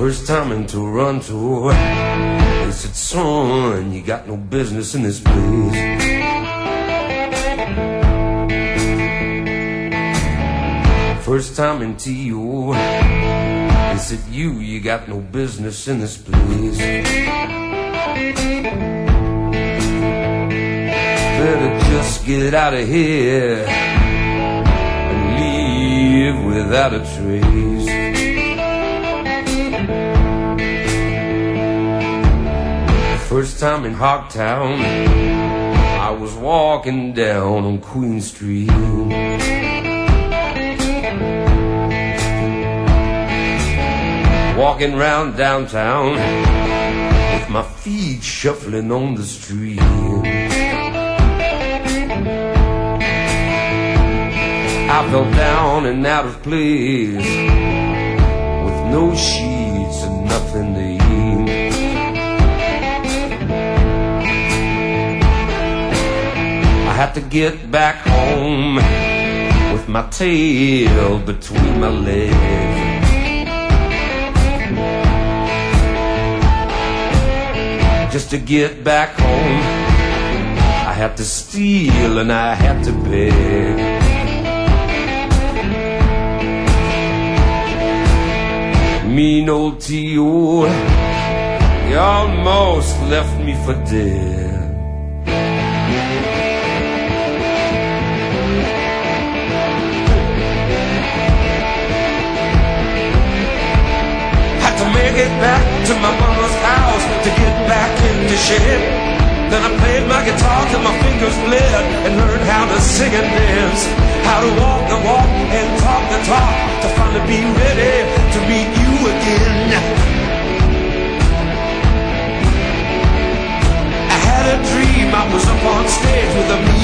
First time in Toronto, they said, son, you got no business in this place. First time in T.O., they said, you got no business in this place. Better just get out of here and leave without a trace. First time in Hogtown, I was walking down on Queen Street. Walking round downtown with my feet shuffling on the street. I fell down and out of place with no sheets and nothing to eat. I had to get back home with my tail between my legs. Just to get back home, I had to steal and I had to beg. Mean old T.O., he almost left me for dead. Had to make it back to my mama's house to get back into shape. Then I played my guitar till my fingers bled and learned how to sing and dance, how to walk the walk and talk the talk, to finally be ready to meet you again. I had a dream I was up on stage with a